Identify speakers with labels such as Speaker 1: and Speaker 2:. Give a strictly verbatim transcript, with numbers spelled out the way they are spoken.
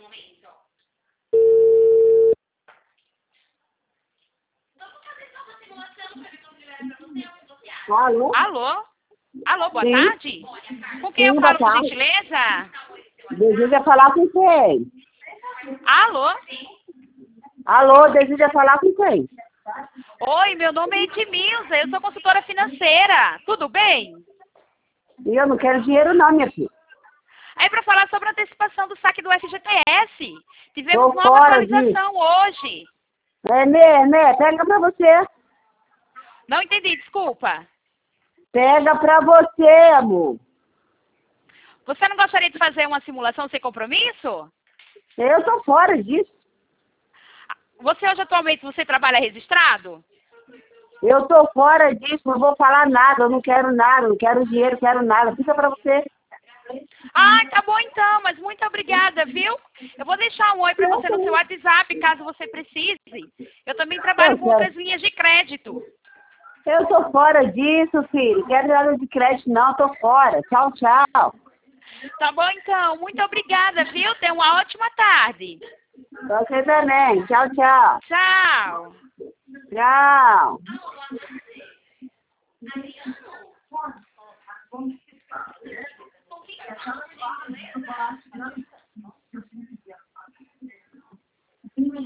Speaker 1: Alô?
Speaker 2: Alô? Alô, boa
Speaker 1: Sim.
Speaker 2: tarde? Com quem
Speaker 1: Sim,
Speaker 2: eu
Speaker 1: boa
Speaker 2: falo, por
Speaker 1: tarde.
Speaker 2: gentileza?
Speaker 1: Deseja falar com quem?
Speaker 2: Alô?
Speaker 1: Alô, deseja falar com quem?
Speaker 2: Oi, meu nome é Edmilza, eu sou consultora financeira. Tudo bem?
Speaker 1: E eu não quero dinheiro não, minha filha.
Speaker 2: É para falar sobre a antecipação do saque do F G T S. Tivemos
Speaker 1: Tô
Speaker 2: nova
Speaker 1: fora disso.
Speaker 2: atualização hoje.
Speaker 1: É, né, né, pega pra você.
Speaker 2: Não entendi, desculpa.
Speaker 1: Pega pra você, amor.
Speaker 2: Você não gostaria de fazer uma simulação sem compromisso?
Speaker 1: Eu tô fora disso.
Speaker 2: Você hoje atualmente você trabalha registrado?
Speaker 1: Eu tô fora disso, não vou falar nada, eu não quero nada, não quero dinheiro, quero nada. Fica pra você.
Speaker 2: Ah, tá bom então, mas muito obrigada, viu? Eu vou deixar um oi para você no seu WhatsApp, caso você precise. Eu também trabalho com outras linhas de crédito.
Speaker 1: Eu tô fora disso, filho. Quero nada de crédito não, tô fora. Tchau, tchau.
Speaker 2: Tá bom então, muito obrigada, viu? Tenha uma ótima tarde.
Speaker 1: Você também. Tchau, tchau.
Speaker 2: Tchau.
Speaker 1: Tchau.